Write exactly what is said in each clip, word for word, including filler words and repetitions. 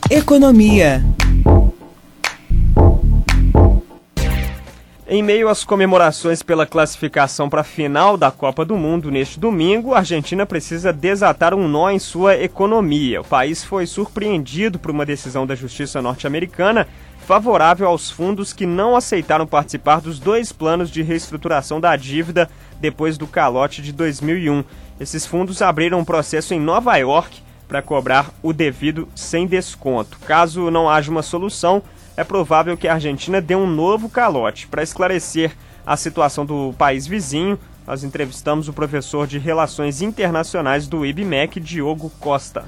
Economia. Em meio às comemorações pela classificação para a final da Copa do Mundo neste domingo, a Argentina precisa desatar um nó em sua economia. O país foi surpreendido por uma decisão da Justiça norte-americana favorável aos fundos que não aceitaram participar dos dois planos de reestruturação da dívida depois do calote de dois mil e um. Esses fundos abriram um processo em Nova York para cobrar o devido sem desconto. Caso não haja uma solução, é provável que a Argentina dê um novo calote. Para esclarecer a situação do país vizinho, nós entrevistamos o professor de Relações Internacionais do I B M E C, Diogo Costa.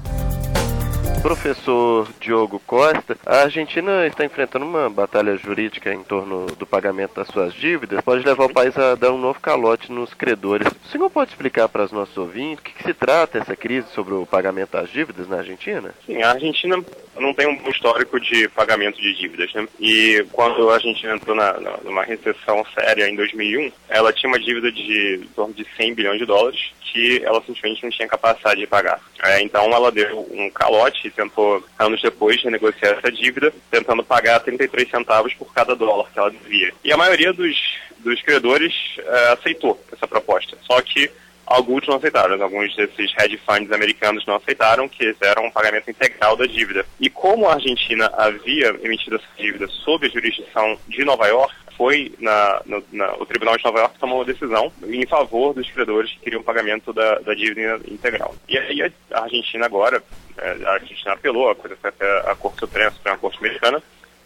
Professor Diogo Costa, a Argentina está enfrentando uma batalha jurídica em torno do pagamento das suas dívidas, pode levar o país a dar um novo calote nos credores. O senhor pode explicar para os nossos ouvintes o que, que se trata essa crise sobre o pagamento das dívidas na Argentina? Sim, a Argentina não tem um histórico de pagamento de dívidas, né? E quando a Argentina entrou na, na, numa recessão séria em dois mil e um, ela tinha uma dívida de em torno de cem bilhões de dólares que ela simplesmente não tinha capacidade de pagar. É, então ela deu um calote e tentou, anos depois, renegociar essa dívida, tentando pagar trinta e três centavos por cada dólar que ela devia. E a maioria dos, dos credores é, aceitou essa proposta. Só que alguns não aceitaram, alguns desses hedge funds americanos não aceitaram, que eram um pagamento integral da dívida. E como a Argentina havia emitido essa dívida sob a jurisdição de Nova York, foi na, no, na, o Tribunal de Nova York tomou uma decisão em favor dos credores que queriam o pagamento da, da dívida integral. E aí a Argentina agora, a Argentina apelou, a coisa foi até a Corte Suprema, a Suprema Corte Americana,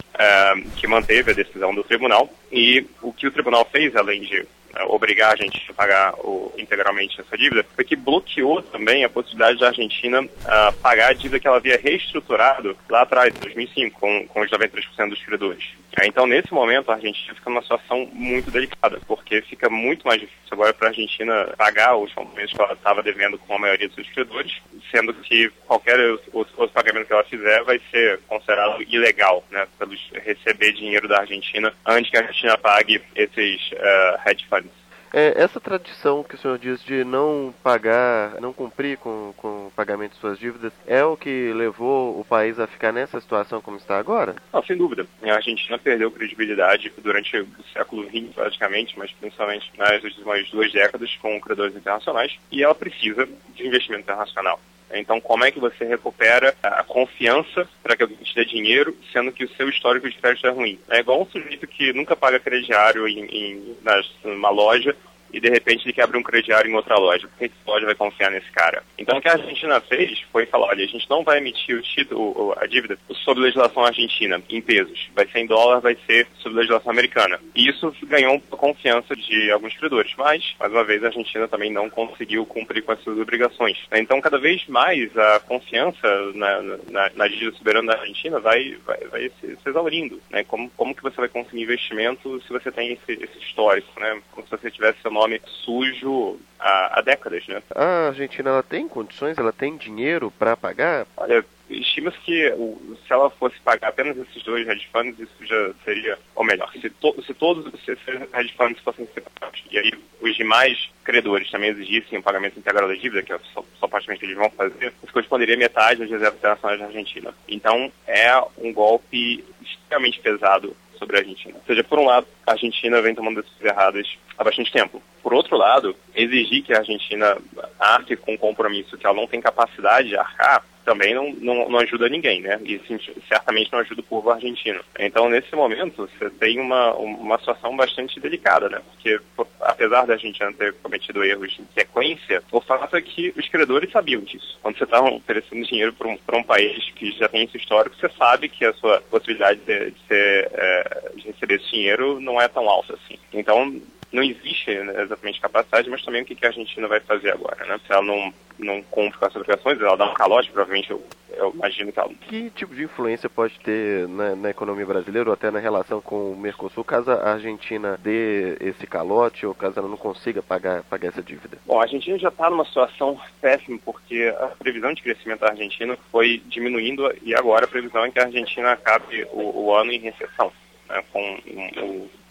é, que manteve a decisão do tribunal. E o que o tribunal fez, além de obrigar a gente a pagar o, integralmente essa dívida, foi que bloqueou também a possibilidade da Argentina uh, pagar a dívida que ela havia reestruturado lá atrás, em dois mil e cinco, com, com os noventa e três por cento dos credores. É, então, nesse momento, a Argentina fica numa situação muito delicada, porque fica muito mais difícil agora para a Argentina pagar os compromissos que ela estava devendo com a maioria dos seus credores, sendo que qualquer outro, outro pagamento que ela fizer vai ser considerado ilegal, né, pelos receber dinheiro da Argentina antes que a Argentina pague esses uh, hedge funds. É, essa tradição que o senhor diz de não pagar, não cumprir com, com o pagamento de suas dívidas, é o que levou o país a ficar nessa situação como está agora? Não, sem dúvida. A Argentina perdeu credibilidade durante o século vinte, praticamente, mas principalmente nas últimas duas décadas com credores internacionais, e ela precisa de investimento internacional. Então, como é que você recupera a confiança para que alguém te dê dinheiro, sendo que o seu histórico de crédito é ruim? É igual um sujeito que nunca paga crediário em, em nas, numa loja e, de repente, ele quer abrir um crediário em outra loja. Por que a loja vai confiar nesse cara? Então, o que a Argentina fez foi falar, olha, a gente não vai emitir o título, a dívida, sob legislação argentina, em pesos. Vai ser em dólar, vai ser sob legislação americana. E isso ganhou a confiança de alguns credores. Mas, mais uma vez, a Argentina também não conseguiu cumprir com as suas obrigações. Então, cada vez mais, a confiança na, na, na dívida soberana da Argentina vai, vai, vai se, se exaurindo. Né? Como, como que você vai conseguir investimento se você tem esse, esse histórico, né? Como se você tivesse seu nome sujo há, há décadas, né? A Argentina, ela tem condições, ela tem dinheiro para pagar? Olha, estima-se que o, se ela fosse pagar apenas esses dois hedge funds, isso já seria, ou melhor, se, to, se todos esses hedge funds fossem separados, e aí os demais credores também exigissem o pagamento integral da dívida, que é só, só praticamente eles vão fazer, isso corresponderia a metade das reservas internacionais da Argentina. Então, é um golpe extremamente pesado sobre a Argentina. Ou seja, por um lado, a Argentina vem tomando decisões erradas há bastante tempo. Por outro lado, exigir que a Argentina arque com um compromisso que ela não tem capacidade de arcar também não, não, não ajuda ninguém, né? E certamente não ajuda o povo argentino. Então, nesse momento, você tem uma, uma situação bastante delicada, né? Porque, apesar da Argentina ter cometido erros em sequência, o fato é que os credores sabiam disso. Quando você está oferecendo dinheiro para um, para um país que já tem esse histórico, você sabe que a sua possibilidade de, de, ser, é, de receber esse dinheiro não é tão alta assim. Então, não existe, né, exatamente capacidade, mas também o que, que a Argentina vai fazer agora, né? Se ela não, não cumpre com as obrigações, ela dá um calote, provavelmente eu, eu imagino que ela... Que tipo de influência pode ter na, na economia brasileira ou até na relação com o Mercosul, caso a Argentina dê esse calote ou caso ela não consiga pagar, pagar essa dívida? Bom, a Argentina já está numa situação péssima, porque a previsão de crescimento da Argentina foi diminuindo e agora a previsão é que a Argentina acabe o, o ano em recessão, né, com o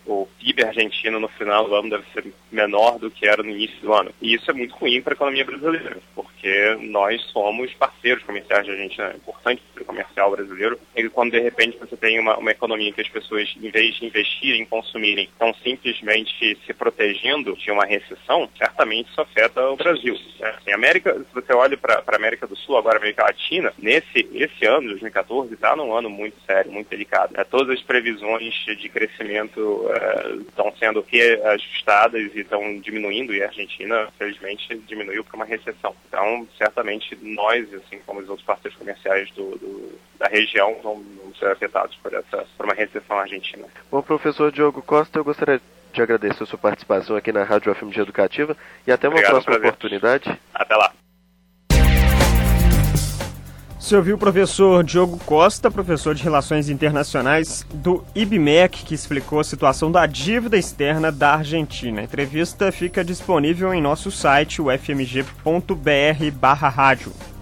o P I B argentino no final do ano deve ser menor do que era no início do ano. E isso é muito ruim para a economia brasileira, porque nós somos parceiros comerciais da Argentina, é importante para o comercial brasileiro, e quando de repente você tem uma, uma economia que as pessoas, em vez de investirem, consumirem, estão simplesmente se protegendo de uma recessão, certamente isso afeta o Brasil. Assim, a América, se você olha para a América do Sul, agora a América Latina, nesse esse ano, dois mil e quatorze, está num ano muito sério, muito delicado. É, todas as previsões de crescimento é, estão sendo reajustadas e estão diminuindo, e a Argentina, felizmente, diminuiu para uma recessão. Então, certamente, nós, assim como os outros parceiros comerciais do, do, da região, vão, vão ser afetados por, essa, por uma recessão argentina. Bom, professor Diogo Costa, eu gostaria de agradecer a sua participação aqui na Rádio F M G Educativa e até uma Obrigado, próxima prazer. oportunidade. Até lá. Você ouviu o professor Diogo Costa, professor de Relações Internacionais do I B M E C, que explicou a situação da dívida externa da Argentina. A entrevista fica disponível em nosso site, o f m g ponto b r barra rádio.